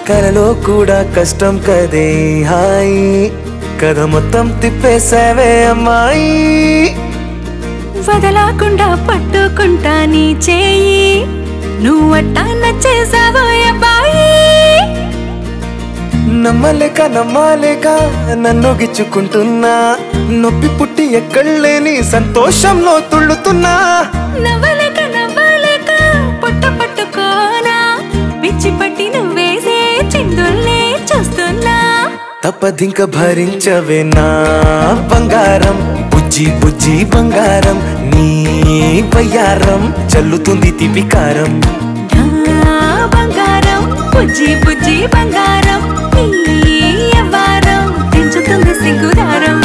కలలో కూడా కష్టం కదే హాయి కథ మొత్తం తిప్పేసావే అమ్మాయి వదలకుండా పట్టుకుంటా నీ చేయి నువ్వట్టా నచ్చేసావో అబ్బాయి నమ్మలేక నన్ను గిచ్చుకుంటున్నా నొప్పి పుట్టి ఎక్కడలేని సంతోషంలో తుళ్ళుతున్నా నవ్వలేక పొట్ట పట్టుకోనా పిచ్చి పట్టి నువ్వేసే చిందుల్నే చూస్తున్నా తప్పదింక భరించవే నా బంగారం బుజ్జి బంగారం నీ వయ్యారం చల్లుతుంది తిపికారం బంగారం బుజ్జి బంగారం నీ యవ్వారం పెంచుతుంది సిగ్గుదారం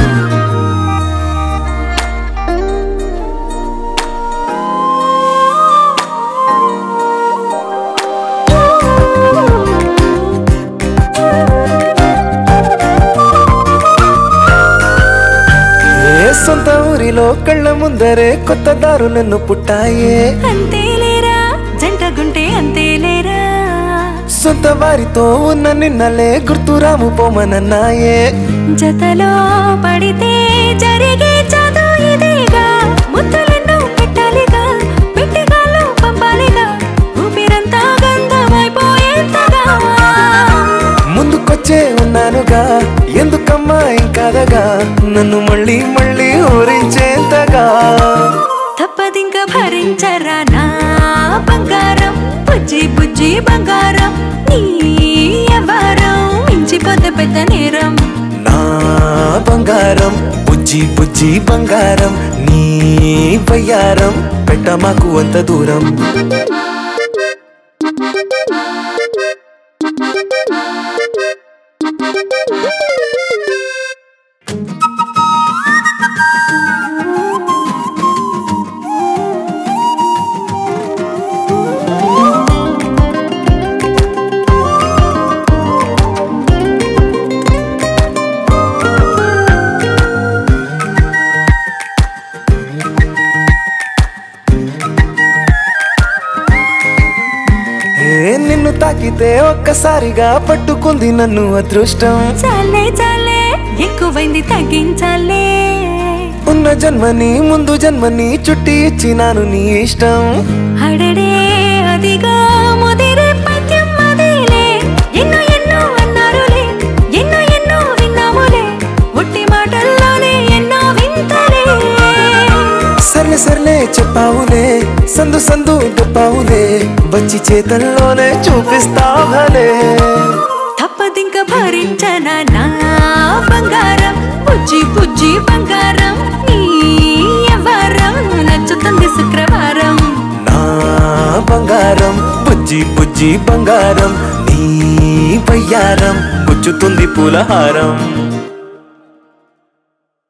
సొంత ఊరిలో కళ్ళ ముందరే కొత్త దారులను పుట్టాయే అంతేలేరా జంటగుంటే అంతేలేరా సొంత వారితో ఉన్న నిన్నలే గుర్తురాము పోమనన్నాయే జతలో పడితే జరిగే చదు ఇదేగా ముద్దలెన్నో పెట్టాలిగా పెట్టిగాళ్ళు పంపాలిగా ఊపిరంతా గంధమైపోయేంతగా ముందుకొచ్చే ఉన్నానుగా ఎందుకమ్మా ఇంకాదగా నన్ను మళ్ళీ ఊరించేంతగా తప్పదింక భరించరా నా బంగారం బుజ్జి బంగారం నీ యవ్వారం మించిపోతే పెద్ద నేరం నా బంగారం బుజ్జి బంగారం నీ వయ్యారం పెట్ట మాకు అంత దూరం నిన్ను తాకితే ఒక్కసారిగా పట్టుకుంది నన్ను అదృష్టం చాలే ఎక్కువైంది తగ్గించాలే ఉన్న జన్మని ముందు జన్మని చుట్టి ఇచ్చినాను నీ ఇష్టం అడడే అదిగా ముదిరే పద్యం అదేలే ఎన్నో అన్నారులే ఎన్నో విన్నాములే ఒట్టి మాటల్లోనే ఎన్నో వింతలే సర్లే చెప్పావులే సందు చెప్పావులే వచ్చి చేతల్లోనే చూపిస్తావలే తప్పదింక భరించనా నా బంగారం బుజ్జి బంగారం నీ యవ్వారం నచ్చుతుంది శుక్రవారం నా బంగారం బుజ్జి బంగారం నీ వయ్యారం గుచ్చుతుంది పూలహారం